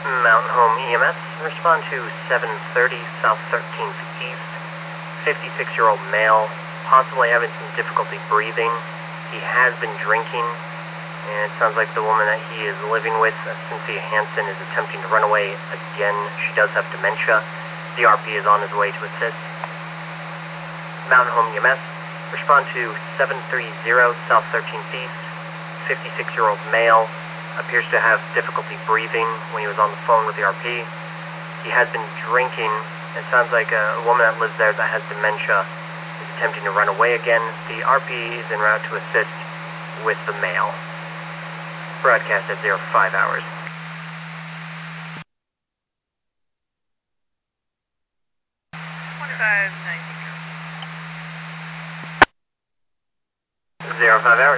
Mountain Home EMS, respond to 730 South 13th East. 56-year-old male, possibly having some difficulty breathing. He has been drinking, and it sounds like the woman that he is living with, Cynthia Hansen, is attempting to run away again. She does have dementia. The RP is on his way to assist. Mountain Home EMS, respond to 730 South 13th East. 56-year-old male, appears to have difficulty breathing when he was on the phone with the RP. He has been drinking. It sounds like a woman that lives there that has dementia is attempting to run away again. The RP is en route to assist with the male. Broadcast at 05 hours. 2590. 05 hours.